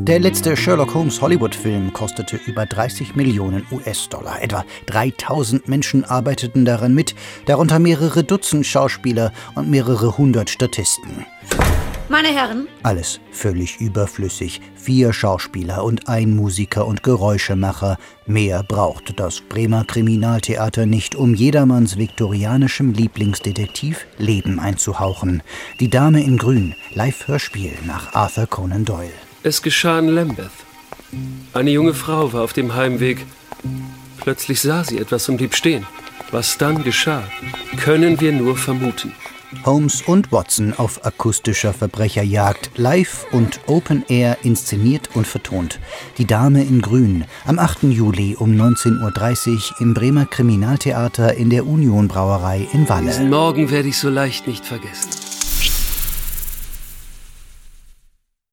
Der letzte Sherlock Holmes Hollywood-Film kostete über 30 Millionen US-Dollar. Etwa 3000 Menschen arbeiteten daran mit, darunter mehrere Dutzend Schauspieler und mehrere hundert Statisten. Meine Herren. Alles völlig überflüssig. 4 Schauspieler und ein Musiker und Geräuschemacher. Mehr braucht das Bremer Kriminaltheater nicht, um jedermanns viktorianischem Lieblingsdetektiv Leben einzuhauchen. Die Dame in Grün, Live-Hörspiel nach Arthur Conan Doyle. Es geschah in Lambeth. Eine junge Frau war auf dem Heimweg. Plötzlich sah sie etwas und blieb stehen. Was dann geschah, können wir nur vermuten. Holmes und Watson auf akustischer Verbrecherjagd, live und Open Air inszeniert und vertont. Die Dame in Grün, am 8. Juli um 19.30 Uhr im Bremer Kriminaltheater in der Union Brauerei in Walle. Diesen Morgen werde ich so leicht nicht vergessen.